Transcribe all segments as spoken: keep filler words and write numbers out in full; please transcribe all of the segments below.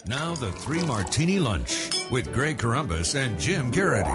Now the Three Martini Lunch with Greg Corombos and Jim Garrity.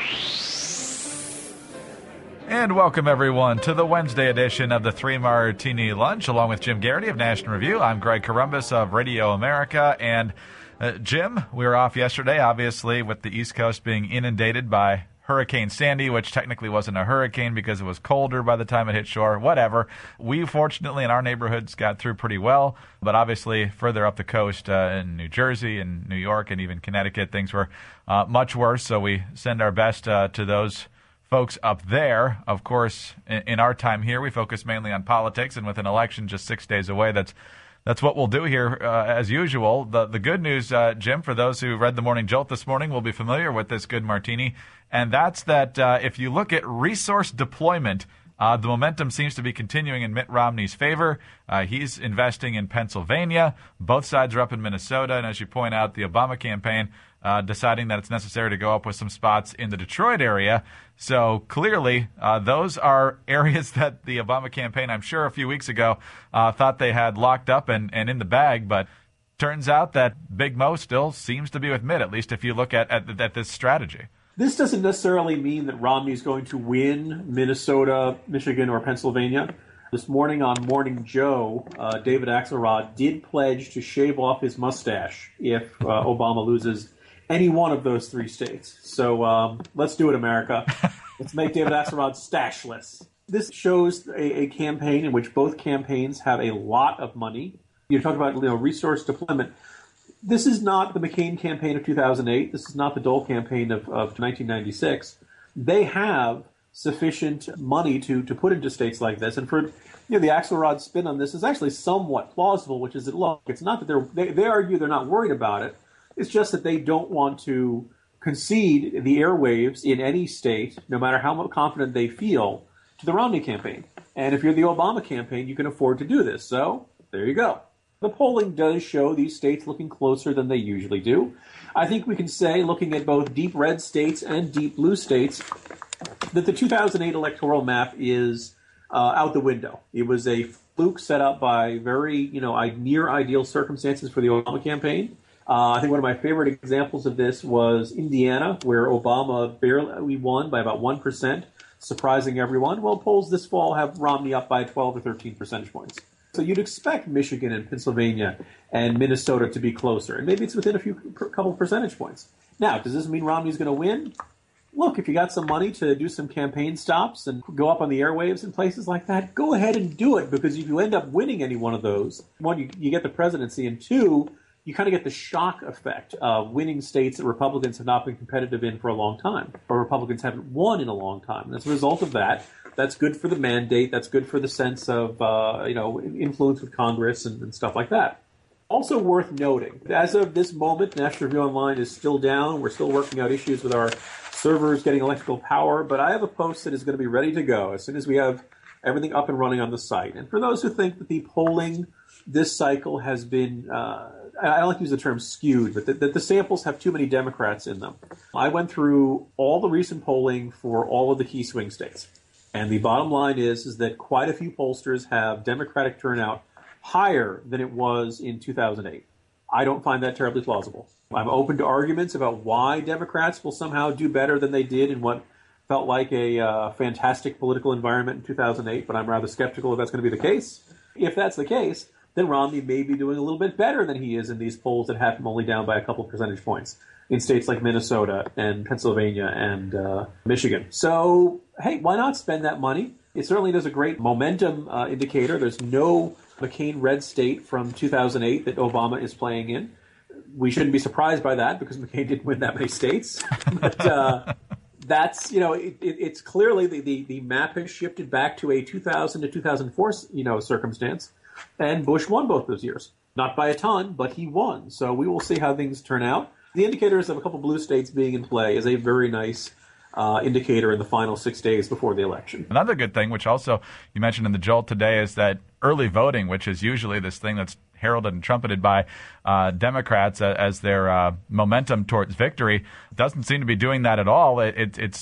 And welcome, everyone, to the Wednesday edition of the Three Martini Lunch, along with Jim Garrity of National Review. I'm Greg Corombos of Radio America. And, uh, Jim, we were off yesterday, obviously, with the East Coast being inundated by Hurricane Sandy, which technically wasn't a hurricane because it was colder by the time it hit shore, whatever. We, fortunately, in our neighborhoods got through pretty well, but obviously further up the coast uh, in New Jersey and New York and even Connecticut, things were uh, much worse, so we send our best uh, to those folks up there. Of course, in, in our time here, we focus mainly on politics, and with an election just six days away, that's That's what we'll do here, uh, as usual. The the good news, uh, Jim, for those who read the Morning Jolt this morning, will be familiar with this good martini, and that's that uh, if you look at resource deployment, uh, the momentum seems to be continuing in Mitt Romney's favor. Uh, he's investing in Pennsylvania. Both sides are up in Minnesota, and as you point out, the Obama campaign uh, deciding that it's necessary to go up with some spots in the Detroit area. So clearly, uh, those are areas that the Obama campaign, I'm sure a few weeks ago, uh, thought they had locked up and, and in the bag. But turns out that Big Mo still seems to be with Mitt, at least if you look at, at, at this strategy. This doesn't necessarily mean that Romney is going to win Minnesota, Michigan, or Pennsylvania. This morning on Morning Joe, uh, David Axelrod did pledge to shave off his mustache if uh, Obama loses any one of those three states. So um, let's do it, America. Let's make David Axelrod stashless. This shows a, a campaign in which both campaigns have a lot of money. You talk about you know, resource deployment. This is not the McCain campaign of two thousand eight. This is not the Dole campaign of, of nineteen ninety-six. They have sufficient money to, to put into states like this. And for you know, the Axelrod spin on this is actually somewhat plausible, which is that, look, it's not that they're, they, they argue they're not worried about it. It's just that they don't want to concede the airwaves in any state, no matter how confident they feel, to the Romney campaign. And if you're the Obama campaign, you can afford to do this. So there you go. The polling does show these states looking closer than they usually do. I think we can say, looking at both deep red states and deep blue states, that the two thousand eight electoral map is uh, out the window. It was a fluke set up by very, you know, near ideal circumstances for the Obama campaign. Uh, I think one of my favorite examples of this was Indiana, where Obama barely won by about one percent, surprising everyone. Well, polls this fall have Romney up by twelve or thirteen percentage points. So you'd expect Michigan and Pennsylvania and Minnesota to be closer, and maybe it's within a few per, couple percentage points. Now, does this mean Romney's going to win? Look, if you got some money to do some campaign stops and go up on the airwaves in places like that, go ahead and do it, because if you end up winning any one of those, one, you, you get the presidency, and two, you kind of get the shock effect of winning states that Republicans have not been competitive in for a long time, or Republicans haven't won in a long time. And as a result of that, that's good for the mandate. That's good for the sense of, uh, you know, influence with Congress and, and stuff like that. Also worth noting, as of this moment, National Review Online is still down. We're still working out issues with our servers getting electrical power, but I have a post that is going to be ready to go as soon as we have everything up and running on the site. And for those who think that the polling this cycle has been, uh, I don't like to use the term skewed, but that the, the samples have too many Democrats in them. I went through all the recent polling for all of the key swing states. And the bottom line is, is that quite a few pollsters have Democratic turnout higher than it was in two thousand eight. I don't find that terribly plausible. I'm open to arguments about why Democrats will somehow do better than they did in what felt like a uh, fantastic political environment in two thousand eight, but I'm rather skeptical if that's going to be the case. If that's the case, then Romney may be doing a little bit better than he is in these polls that have him only down by a couple of percentage points in states like Minnesota and Pennsylvania and uh, Michigan. So, hey, why not spend that money? It certainly does a great momentum uh, indicator. There's no McCain red state from two thousand eight that Obama is playing in. We shouldn't be surprised by that because McCain didn't win that many states. But uh, that's, you know, it, it, it's clearly the, the, the map has shifted back to a two thousand to two thousand four, you know, circumstance. And Bush won both those years. Not by a ton, but he won. So we will see how things turn out. The indicators of a couple blue states being in play is a very nice uh, indicator in the final six days before the election. Another good thing, which also you mentioned in the Jolt today, is that early voting, which is usually this thing that's heralded and trumpeted by uh, Democrats as their uh, momentum towards victory, doesn't seem to be doing that at all. It, it, it's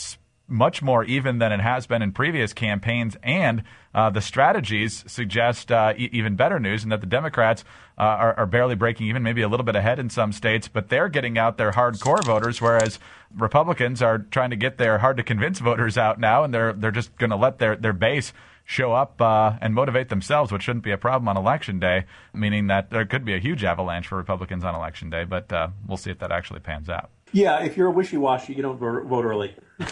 much more even than it has been in previous campaigns, and uh, the strategies suggest uh, e- even better news in that the Democrats uh, are, are barely breaking even, maybe a little bit ahead in some states, but they're getting out their hardcore voters, whereas Republicans are trying to get their hard-to-convince voters out now, and they're they're just going to let their, their base show up uh, and motivate themselves, which shouldn't be a problem on Election Day, meaning that there could be a huge avalanche for Republicans on Election Day, but uh, we'll see if that actually pans out. Yeah, if you're a wishy-washy, you don't vote early.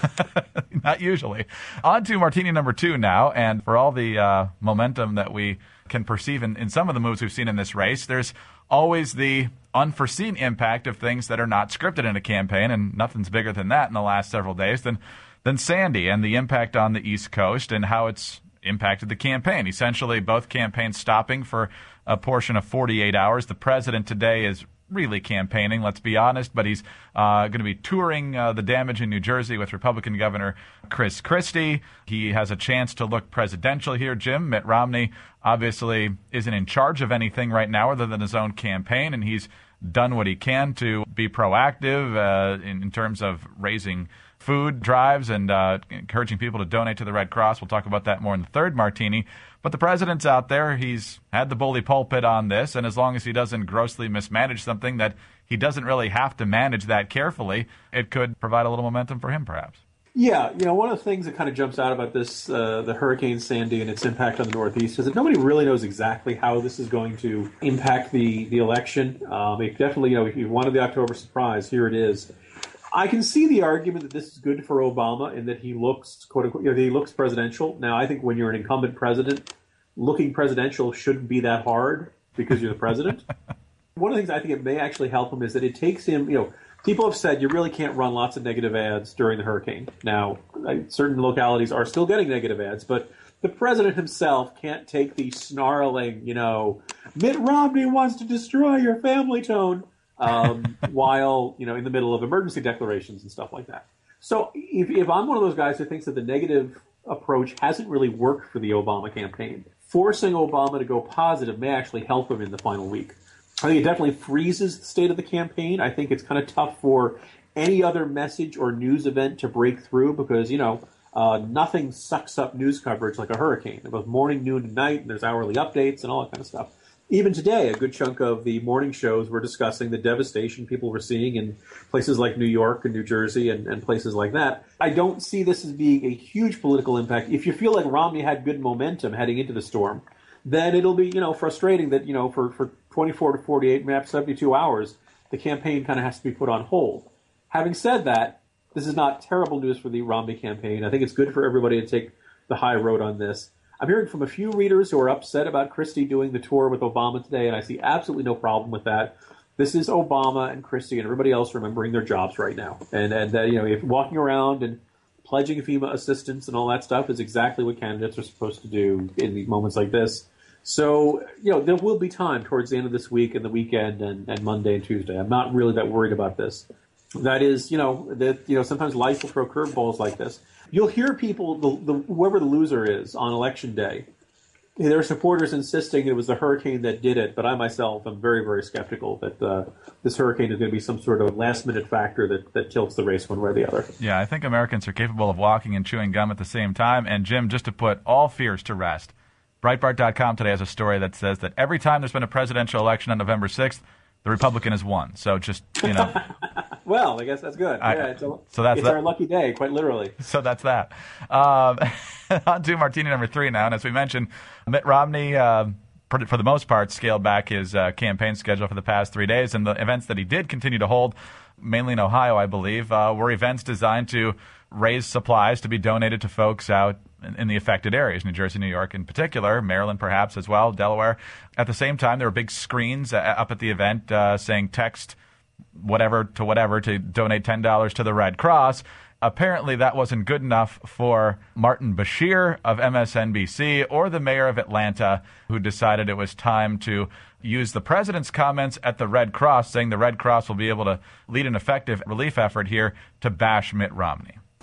Not usually. On to Martini number two now, and for all the uh, momentum that we can perceive in, in some of the moves we've seen in this race, there's always the unforeseen impact of things that are not scripted in a campaign, and nothing's bigger than that in the last several days than, than Sandy and the impact on the East Coast and how it's impacted the campaign. Essentially, both campaigns stopping for a portion of forty-eight hours. The president today is really campaigning, let's be honest, but he's uh, going to be touring uh, the damage in New Jersey with Republican Governor Chris Christie. He has a chance to look presidential here, Jim. Mitt Romney obviously isn't in charge of anything right now other than his own campaign, and he's done what he can to be proactive uh, in, in terms of raising food drives and uh, encouraging people to donate to the Red Cross. We'll talk about that more in the third Martini. But the president's out there. He's had the bully pulpit on this, and as long as he doesn't grossly mismanage something that he doesn't really have to manage that carefully, it could provide a little momentum for him, perhaps. Yeah, you know, one of the things that kind of jumps out about this, uh, the Hurricane Sandy and its impact on the Northeast, is that nobody really knows exactly how this is going to impact the, the election. Um, it definitely, you know, if you wanted the October surprise, here it is. I can see the argument that this is good for Obama in that he looks, quote unquote, you know, he looks presidential. Now, I think when you're an incumbent president, looking presidential shouldn't be that hard because you're the president. One of the things I think it may actually help him is that it takes him, you know, people have said you really can't run lots of negative ads during the hurricane. Now, certain localities are still getting negative ads, but the president himself can't take the snarling, you know, Mitt Romney wants to destroy your family tone. um, while, you know, in the middle of emergency declarations and stuff like that. So if, if I'm one of those guys who thinks that the negative approach hasn't really worked for the Obama campaign, forcing Obama to go positive may actually help him in the final week. I think it definitely freezes the state of the campaign. I think it's kind of tough for any other message or news event to break through because, you know, uh, nothing sucks up news coverage like a hurricane. Both morning, noon, and night, and there's hourly updates and all that kind of stuff. Even today, a good chunk of the morning shows were discussing the devastation people were seeing in places like New York and New Jersey and, and places like that. I don't see this as being a huge political impact. If you feel like Romney had good momentum heading into the storm, then it'll be, you know, frustrating that, you know, for, for twenty-four to forty-eight, maybe seventy-two hours, the campaign kind of has to be put on hold. Having said that, this is not terrible news for the Romney campaign. I think it's good for everybody to take the high road on this. I'm hearing from a few readers who are upset about Christie doing the tour with Obama today, and I see absolutely no problem with that. This is Obama and Christie and everybody else remembering their jobs right now. And, and uh, you know, if walking around and pledging FEMA assistance and all that stuff is exactly what candidates are supposed to do in these moments like this. So, you know, there will be time towards the end of this week and the weekend and, and Monday and Tuesday. I'm not really that worried about this. That is, you know, that you know sometimes life will throw curveballs like this. You'll hear people, the, the, whoever the loser is on Election Day, there are supporters insisting it was the hurricane that did it, but I myself am very, very skeptical that uh, this hurricane is going to be some sort of last-minute factor that, that tilts the race one way or the other. Yeah, I think Americans are capable of walking and chewing gum at the same time. And, Jim, just to put all fears to rest, Breitbart dot com today has a story that says that every time there's been a presidential election on November sixth, the Republican has won. So just, you know. Well, I guess that's good. I, yeah, it's a, so that's it's that. our lucky day, quite literally. So that's that. Um, on to Martini number three now. And as we mentioned, Mitt Romney, uh, for, for the most part, scaled back his uh, campaign schedule for the past three days. And the events that he did continue to hold, mainly in Ohio, I believe, uh, were events designed to raise supplies to be donated to folks out in, in the affected areas, New Jersey, New York in particular, Maryland perhaps as well, Delaware. At the same time, there were big screens uh, up at the event uh, saying text whatever to whatever to donate ten dollars to the Red Cross. Apparently, that wasn't good enough for Martin Bashir of M S N B C or the mayor of Atlanta, who decided it was time to use the president's comments at the Red Cross, saying the Red Cross will be able to lead an effective relief effort here, to bash Mitt Romney.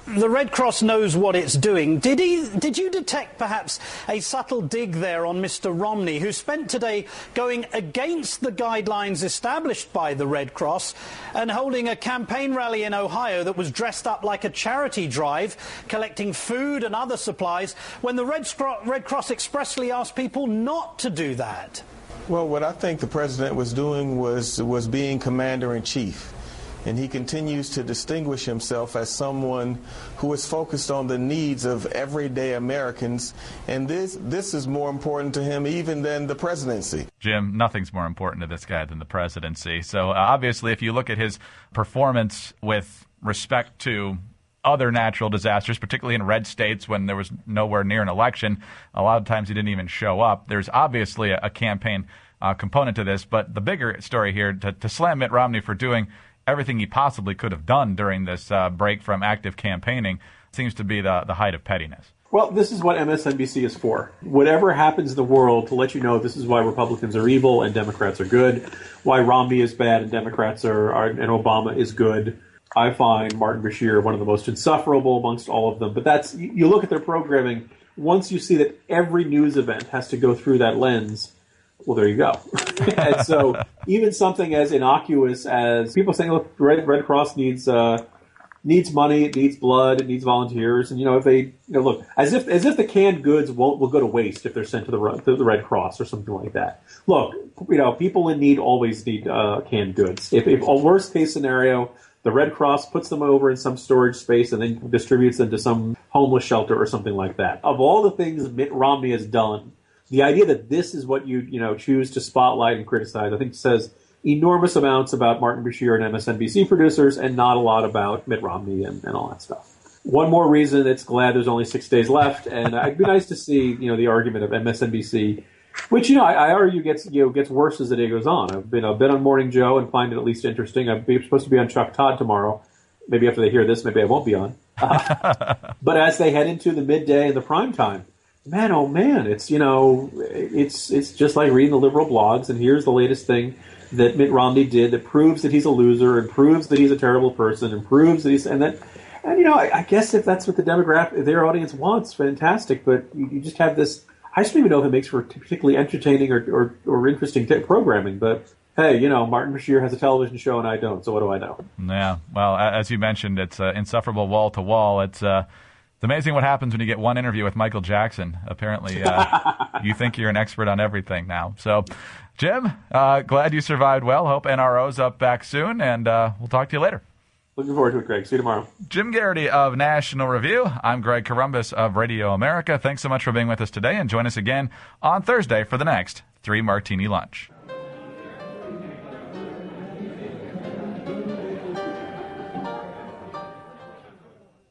The Red Cross knows what it's doing. Did he? Did you detect perhaps a subtle dig there on Mister Romney, who spent today going against the guidelines established by the Red Cross and holding a campaign rally in Ohio that was dressed up like a charity drive, collecting food and other supplies, when the Red, Scro- Red Cross expressly asked people not to do that? Well, what I think the president was doing was was being commander-in-chief. And he continues to distinguish himself as someone who is focused on the needs of everyday Americans. And this this is more important to him even than the presidency. Jim, nothing's more important to this guy than the presidency. So uh, obviously, if you look at his performance with respect to other natural disasters, particularly in red states when there was nowhere near an election, a lot of times he didn't even show up. There's obviously a, a campaign uh, component to this. But the bigger story here, to, to slam Mitt Romney for doing everything he possibly could have done during this uh, break from active campaigning seems to be the, the height of pettiness. Well, this is what M S N B C is for. Whatever happens in the world, to let you know this is why Republicans are evil and Democrats are good, why Romney is bad and Democrats are, are and Obama is good. I find Martin Bashir one of the most insufferable amongst all of them. But that's, you look at their programming, once you see that every news event has to go through that lens, well, there you go. And so even something as innocuous as people saying, look, Red, Red Cross needs uh, needs money, it needs blood, it needs volunteers. And, you know, if they, you know, look, as if as if the canned goods won't will go to waste if they're sent to the, to the Red Cross or something like that. Look, you know, people in need always need uh, canned goods. If, if a worst case scenario, the Red Cross puts them over in some storage space and then distributes them to some homeless shelter or something like that. Of all the things Mitt Romney has done, the idea that this is what you you know choose to spotlight and criticize, I think, says enormous amounts about Martin Bashir and M S N B C producers and not a lot about Mitt Romney and, and all that stuff. One more reason it's glad there's only six days left, and it'd be nice to see you know the argument of M S N B C, which you know I, I argue gets you know gets worse as the day goes on. I've been a bit on Morning Joe and find it at least interesting. I'm supposed to be on Chuck Todd tomorrow. Maybe after they hear this, maybe I won't be on. Uh, but as they head into the midday and the prime time, man, oh man, it's, you know, it's it's just like reading the liberal blogs, and here's the latest thing that Mitt Romney did that proves that he's a loser and proves that he's a terrible person and proves that he's, and that, and you know, I, I guess if that's what the demographic, their audience wants, fantastic, but you, you just have this, I just don't even know if it makes for particularly entertaining or, or, or interesting t- programming, but hey, you know, Martin Bashir has a television show and I don't, so what do I know? Yeah, well, as you mentioned, it's uh, insufferable wall to wall. It's, uh, It's amazing what happens when you get one interview with Michael Jackson. Apparently, uh, you think you're an expert on everything now. So, Jim, uh, glad you survived well. Hope N R O's up back soon, and uh, we'll talk to you later. Looking forward to it, Greg. See you tomorrow. Jim Garrity of National Review. I'm Greg Corombos of Radio America. Thanks so much for being with us today, and join us again on Thursday for the next Three Martini Lunch.